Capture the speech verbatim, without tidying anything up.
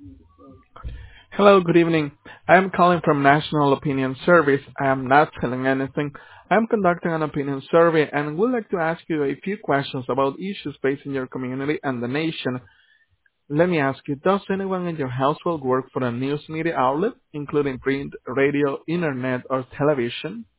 Hello, good evening. I am calling from National Opinion Service. I am not selling anything. I am conducting an opinion survey and would like to ask you a few questions about issues facing your community and the nation. Let me ask you, does anyone in your household work for a news media outlet, including print, radio, internet, or television?